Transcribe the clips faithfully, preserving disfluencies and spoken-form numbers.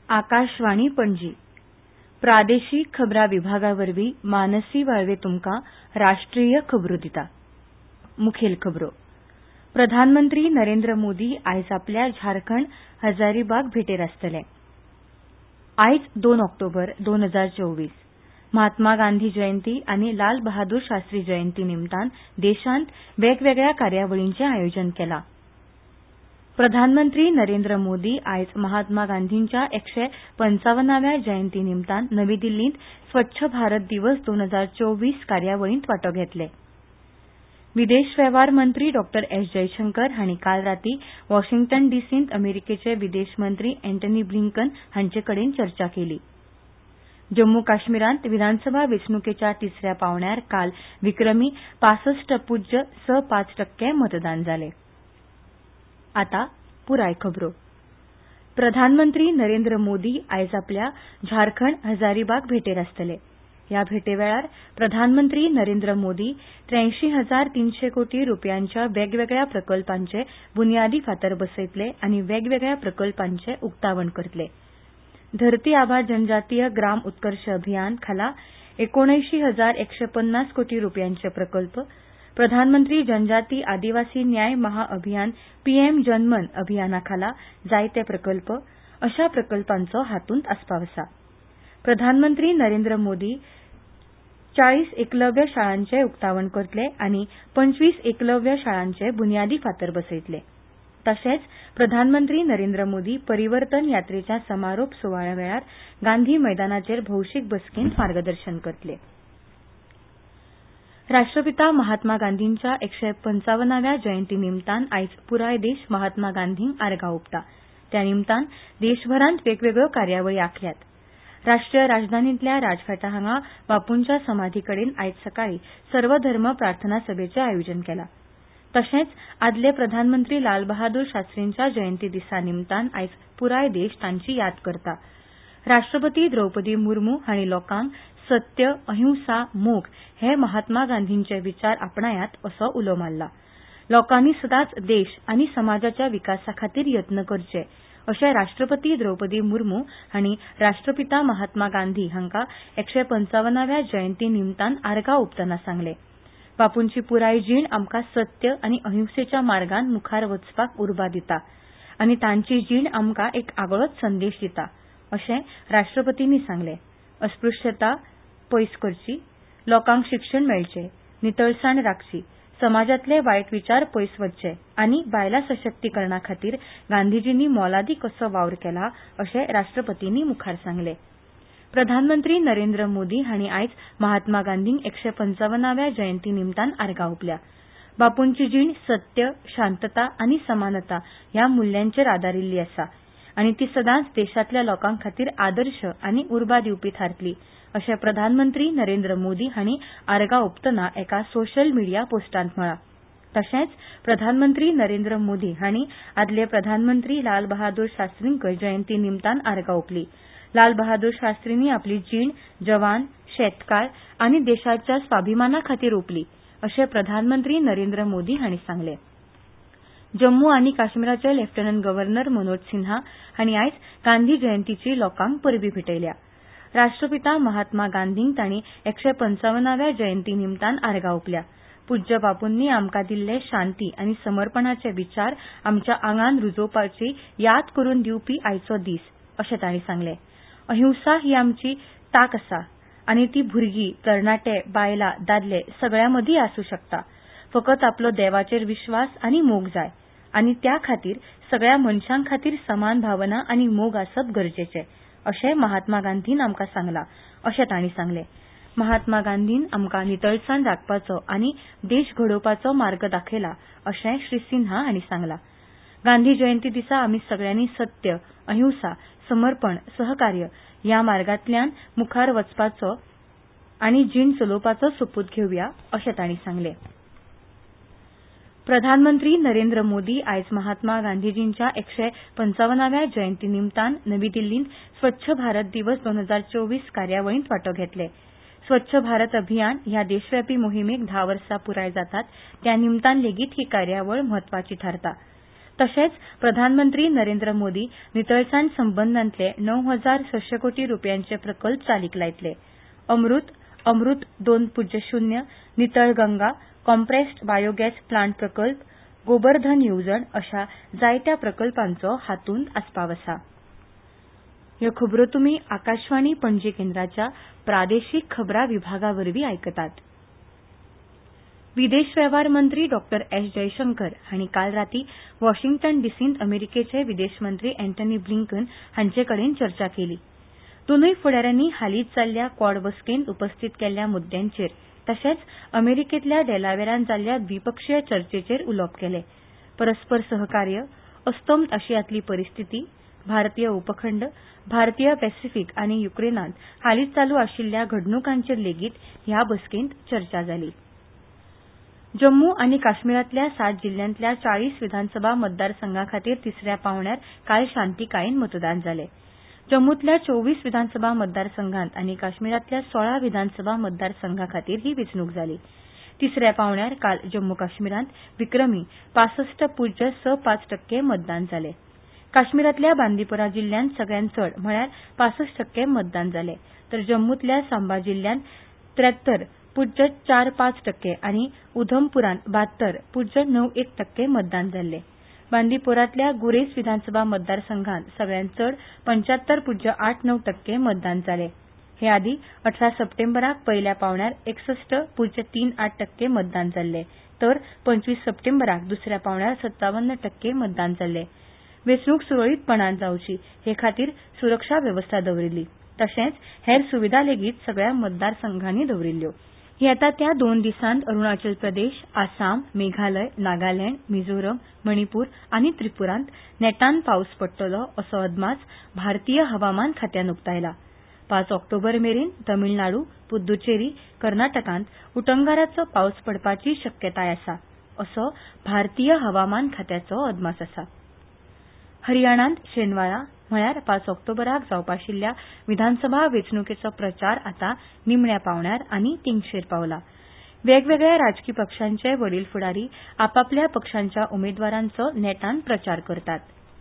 आकाशवाणी पणजी प्रादेशीक खबरां विभागावरवीं मानसी वाळवे तुमकां राष्ट्रीय खबरो दिता. मुखेल खबरो प्रधानमंत्री नरेंद्र मोदी आयज आपल्या झारखंड हजारीबाग भेटेर आसतले. आयज दोन ऑक्टोबर दोन हजार चोवीस महात्मा गांधी जयंती आनी लाल बहादूर शास्त्री जयंती निमतान देशांत वेगवेगळ्या कार्यावळींचें आयोजन केलां. प्रधानमंत्री नरेंद्र मोदी आयज महात्मा गांधींच्या एकशे पंचावन्नाव्या जयंती निमतान नवी दिल्लींत स्वच्छ भारत दिवस दोन हजार चोवीस कार्यावळींत वांटो घेतले. विदेश वेव्हार मंत्री डॉ एस जयशंकर हांणी काल रातीं वॉशिंग्टन डिसींत अमेरिकेचे विदेश मंत्री अँटनी ब्लिंकन हांचे कडेन चर्चा केली. जम्मू काश्मीरांत विधानसभा वेंचणुकेच्या तिसऱ्या पांवड्यार काल विक्रमी पासष्ट पुज्य स पांच टक्के मतदान जालें. आतां पुराय खबरो प्रधानमंत्री नरेंद्र मोदी आयज आपल्या झारखंड हजारीबाग भेटेर आसतले. ह्या भेटे वेळार प्रधानमंत्री नरेंद्र मोदी त्र्याऐंशी हजार तीनशे कोटी रुपयांच्या वेगवेगळ्या प्रकल्पांचे बुनयादी फातर बसयतले आनी वेगवेगळ्या प्रकल्पांचे उक्तावण करतले. धरती आबा जनजातीय ग्राम उत्कर्ष अभियान खाला एकोणऐंशी हजार एकशे पन्नास कोटी रुपयांचे प्रकल्प, प्रधानमंत्री जनजाती आदिवासी न्याय महाअभियान पीएम जनमन अभियाना खाला जायते प्रकल्प अशा प्रकल्पांचो हातूंत आस्पाव आसा. प्रधानमंत्री नरेंद्र मोदी चाळीस एकलव्य शाळांचे उक्तावण करतले आनी पंचवीस एकलव्य शाळांचे बुनयादी फातर बसयतले. तशेंच प्रधानमंत्री नरेंद्र मोदी परिवर्तन यात्रेच्या समारोप सुवाळ्या वेळार गांधी मैदानाचेर भौशीक बसकेंत मार्गदर्शन करतले. राष्ट्रपिता महात्मा गांधींच्या एकशे पंचावन्नाव्या जयंती निमतान आयज पुराय देश महात्मा गांधींक आर्गां ओंपता. त्या निमतान देशभरांत वेगवेगळ्यो कार्यावळी आंखल्यात. राष्ट्रीय राजधानींतल्या राजघाटा हांगा बापूंच्या समाधी कडेन आयज सकाळीं सर्वधर्म प्रार्थना सभेचें आयोजन केलां. तशेंच आदले प्रधानमंत्री लाल बहादूर शास्त्रींच्या जयंती दिसा निमतान आयज पुराय देश तांची याद करता. राष्ट्रपती द्रौपदी मुर्मू हांणी लोकांक सत्य, अहिंसा, मोग हे महात्मा गांधींचे विचार आपणायात असो उलो मारला. लोकांनी सदांच देश आनी समाजाच्या विकासा खातीर यत्न करचे अशें राष्ट्रपती द्रौपदी मुर्मू हांणी राष्ट्रपिता महात्मा गांधी हांकां एकशे पंचावन्नाव्या जयंती निमतान आर्गां ओंपतना सांगलें. बापूंची पुराय जीण आमकां सत्य आनी अहिंसेच्या मार्गान मुखार वचपाक उर्बा दिता आनी तांची जीण आमकां एक आगळोच संदेश दिता अशें राष्ट्रपतींनी सांगलें. अस्पृश्यता पयस करची, लोकांक शिक्षण मेळचें, नितळसाण राखची, समाजांतले वायट विचार पयस वचचे आनी बायलां सशक्तीकरणा खातीर गांधीजींनी मोलादी कसो वावर केला अशें राष्ट्रपतींनी मुखार सांगलें. प्रधानमंत्री नरेंद्र मोदी हांणी आयज महात्मा गांधींक एकशे पंचावन्नाव्या जयंती निमतान आर्गां ओंपल्या. बापूंची जीण सत्य, शांतता आनी समानता ह्या मुल्यांचेर आदारिल्ली आसा आनी ती सदांच देशांतल्या लोकां खातीर आदर्श आनी उर्बा दिवपी थारतली अशें प्रधानमंत्री नरेंद्र मोदी हांणी आर्गां ओंपतना एका सोशल मिडिया पोस्टांत म्हळां. तशेंच प्रधानमंत्री नरेंद्र मोदी हांणी आदले प्रधानमंत्री लाल बहादूर शास्त्रींकय जयंती निमतान आर्गां ओंपलीं. लाल बहादूर शास्त्रींनी आपली जीण जवान, शेतकार आनी देशाच्या स्वाभिमाना खातीर ओंपली अशें प्रधानमंत्री नरेंद्र मोदी हांणी सांगलें. जम्मू आनी काश्मीराचे लेफ्टनंट गव्हर्नर मनोज सिन्हा हांणी आयज गांधी जयंतीची लोकांक परबीं भेटयल्या. राष्ट्रपिता महात्मा गांधींक तांणी एकशे पंचावन्नाव्या जयंती निमतान आर्गां ओंपल्या. पूज्य बापूंनी आमकां दिल्ले शांती आनी समर्पणाचे विचार आमच्या आंगान रुजोवपाची याद करून दिवपी आयचो दीस अशें तांणी सांगलें. अहिंसा ही आमची तांक आसा आनी ती भुरगीं, तरणाटे, बायलां, दादले सगळ्यां मदीं आसूं शकता. फकत आपलो देवाचेर विश्वास आनी मोग जाय आनी त्या खातीर सगळ्या मनशां खातीर समान भावना आनी मोग आसप गरजेचें अशें महात्मा गांधीन आमकां सांगलां अशें तांणी सांगलें. महात्मा गांधीन आमकां नितळसाण राखपाचो आनी देश घडोवपाचो मार्ग दाखयला अशें श्री सिन्हा हांणी सांगलां. गांधी जयंती दिसा आमी सगळ्यांनी सत्य, अहिंसा, समर्पण, सहकार्य ह्या मार्गांतल्यान मुखार वचपाचो आनी जीण चलोवपाचो सोपूत घेवया अशें तांणी सांगलें. प्रधानमंत्री नरेंद्र मोदी आयज महात्मा गांधीजींच्या एकशे पंचावन्नाव्या जयंती निमतान नवी दिल्लींत स्वच्छ भारत दिवस दोन हजार चोवीस कार्यावळींत वांटो घेतले. स्वच्छ भारत अभियान ह्या देशव्यापी मोहिमेक धा वर्सां पुराय जातात त्या निमतान लेगीत ही कार्यावळ म्हत्वाची थारता. तशेंच प्रधानमंत्री नरेंद्र मोदी नितळसाण संबंदांतले णव हजार सशे कोटी रुपयांचे प्रकल्प चालीक लायतले. अमृत, अमृत दोन पूज्य शून्य, नितळ गंगा, कॉम्प्रेस्ड बायोगॅस प्लांट प्रकल्प, गोबरधन येवजण अशा जायत्या प्रकल्पांचो हातूंत आस्पाव आसा. ह्यो खबरो तुमी आकाशवाणी पणजी केंद्राच्या प्रादेशीक खबरां विभागा वरवीं आयकतात. विदेश वेव्हार मंत्री डॉक्टर एस जयशंकर हांणी काल रातीं वॉशिंग्टन डिसींत अमेरिकेचे विदेश मंत्री अँटनी ब्लिंकन हांचे कडेन चर्चा केली. दोनूय फुडाऱ्यांनी हालींच जाल्ल्या क्वाड बसकेंत उपस्थीत केल्ल्या मुद्द्यांचेर तशेंच अमेरिकेंतल्या डेलावेरांत जाल्ल्या द्विपक्षीय चर्चेचेर उलोवप केलें. परस्पर सहकार्य, अस्तंत आशियांतली परिस्थिती, भारतीय उपखंड, भारतीय पॅसिफीक आनी युक्रेनांत हालींच चालू आशिल्ल्या घडणुकांचेर लेगीत ह्या बसकेंत चर्चा जाली. जम्मू आनी काश्मीरांतल्या सात जिल्ल्यांतल्या चाळीस विधानसभा मतदारसंघां खातीर तिसऱ्या पांवड्यार काल शांतीकायेन मतदान जालें. जम्मूंतल्या चोवीस विधानसभा मतदारसंघांत आनी काश्मीरांतल्या सोळा विधानसभा मतदारसंघां खातीर ही वेंचणूक जाली. तिसऱ्या पांवड्यार काल जम्मू काश्मीरांत विक्रमी पासष्ट पुज्य स पांच टक्के मतदान जालें. काश्मीरांतल्या बांदीपोरा जिल्ल्यांत सगळ्यांत चड म्हळ्यार पासष्ट टक्के मतदान जालें, तर जम्मूंतल्या सांबा जिल्ल्यांत त्र्यात्तर पुज्य चार पांच टक्के आनी उधमपुरांत बहात्तर पुज्य णव एक टक्के मतदान जाल्लें. बांदीपोरांतल्या गुरेज विधानसभा मतदारसंघांत सगळ्यांत चड पंच्यात्तर पुज्य आठ णव टक्के मतदान जालें. हे आदीं अठरा सप्टेंबराक पयल्या पांवड्यार एकसष्ट पुज्य तीन आठ टक्के मतदान जाल्लें, तर पंचवीस सप्टेंबराक दुसऱ्या पांवड्यार सत्तावन्न टक्के मतदान जाल्लें. वेंचणूक सुरळीतपणान जावची हे खातीर सुरक्षा वेवस्था दवरिल्ली, तशेंच हेर सुविधा लेगीत सगळ्या मतदारसंघांनी दवरिल्ल्यो. येता त्या दोन दिसांत अरुणाचल प्रदेश, आसाम, मेघालय, नागालँड, मिझोरम, मणिपूर आनी त्रिपुरांत नेटान पावस पडटलो असो अदमास भारतीय हवामान खात्यान उक्तायला. पांच ऑक्टोबर मेरेन तमिळनाडू, पुद्दुचेरी, कर्नाटकांत उटंगाराचो पावस पडपाची शक्यताय आसा असो भारतीय हवामान खात्याचो अदमास आसा. हरियाणांत शेनवारा म्हळ्यार पांच ऑक्टोबराक जावपा आशिल्ल्या विधानसभा वेंचणुकेचो प्रचार आतां निमण्या पांवड्यार आनी तिंगशेर पावला. वेगवेगळ्या राजकी पक्षांचे वडील फुडारी आपापल्या पक्षांच्या उमेदवारांचो नेटान प्रचार करतात.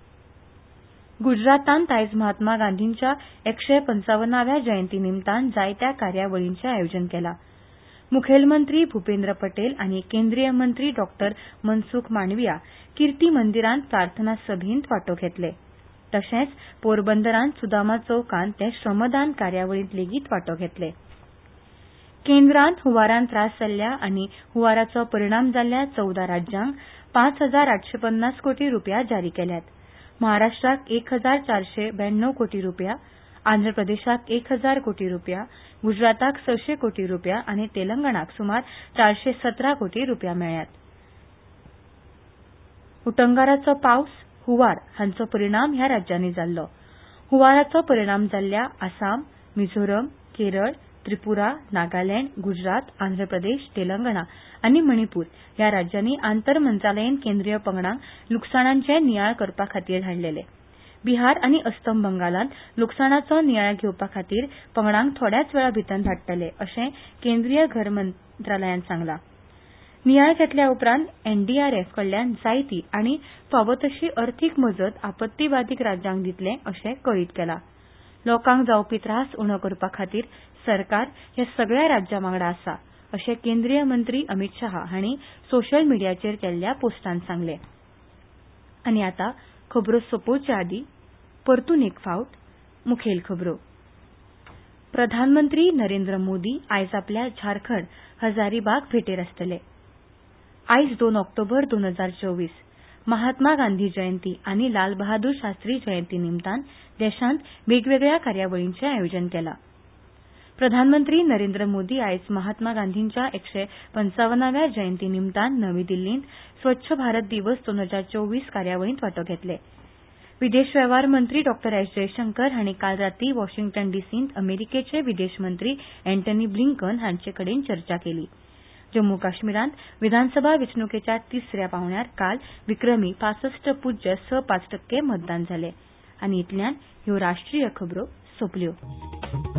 गुजरातांत आयज महात्मा गांधींच्या एकशे पंचावन्नाव्या जयंती निमतान जायत्या कार्यावळींचें आयोजन केलां. मुखेलमंत्री भुपेंद्र पटेल आनी केंद्रीय मंत्री डॉक्टर मनसुख मांडविया किर्ती मंदिरांत प्रार्थना सभेंत वांटो घेतले. तशेंच पोरबंदरांत सुदामा चौकांत ते श्रमदान कार्यावळींत लेगीत वांटो घेतले. केंद्रांत हुंवारान त्रास जाल्ल्या आनी हुंवाराचो परिणाम जाल्ल्या चौदा राज्यांक पांच हजार आठशे पन्नास कोटी रुपया जारी केल्यात. महाराष्ट्राक एक हजार चारशे ब्याण्णव कोटी रुपया, आंध्र प्रदेशाक एक हजार कोटी रुपया, गुजराताक सशे कोटी रुपया आनी तेलंगणाक सुमार चारशे सतरा कोटी रुपया मेळ्ळ्यात. उटंगाराचो पावस, हुंवार हांचो परिणाम ह्या राज्यांनी जाल्लो. हुंवाराचो परिणाम जाल्ल्या आसाम, मिझोरम, केरळ, त्रिपुरा, नागालँड, गुजरात, आंध्र प्रदेश, तेलंगणा आनी मणिपूर ह्या राज्यांनी आंतर मंत्रालयीन केंद्रीय पंगडांक लुकसाणांचे नियाळ करपा खातीर धाडलेले. बिहार आनी अस्तंत बंगालांत लुकसाणाचो नियाळ घेवपा खातीर पंगडांक थोड्याच वेळा भितर धाडटले अशें केंद्रीय घर मंत्रालयान सांगलां. नियाळ घेतल्या उपरांत एनडीआरएफ कडल्यान जायती आनी फावो तशी अर्थीक मजत आपत्ती बाधीत राज्यांक दितले अशें कळीत केलां. लोकांक जावपी त्रास उणो करपा खातीर सरकार ह्या सगळ्या राज्यां वांगडा आसा अशें केंद्रीय मंत्री अमित शाह हांणी सोशल मिडियाचेर केल्ल्या पोस्टांत सांगलें. आनी आतां खबरो सोंपोवचे आदीं परतून एक फावट मुखेल खबरो. प्रधानमंत्री नरेंद्र मोदी आयज आपल्या झारखंड हजारीबाग भेटेर आसतले. आयज दोन ऑक्टोबर दोन हजार चोवीस महात्मा गांधी जयंती आनी लाल बहादूर शास्त्री जयंती निमतान देशांत वेगवेगळ्या कार्यावळींचें आयोजन केलां. प्रधानमंत्री नरेंद्र मोदी आयज महात्मा गांधींच्या एकशे पंचावन्नाव्या जयंती निमतान नवी दिल्लींत स्वच्छ भारत दिवस दोन हजार चोवीस कार्यावळींत वांटो घेतले. विदेश वेव्हार मंत्री डॉक्टर एस जयशंकर हांणी काल रातीं वॉशिंग्टन डिसींत अमेरिकेचे विदेश मंत्री अँटनी ब्लिंकन हांचे कडेन चर्चा केली. जम्मू काश्मीरांत विधानसभा वेंचणुकेच्या तिसऱ्या पांवड्यार काल विक्रमी पासष्ट पुज्य स पांच टक्के मतदान जालें. आनी इतल्यान ह्यो राष्ट्रीय खबरो सोंपल्यो.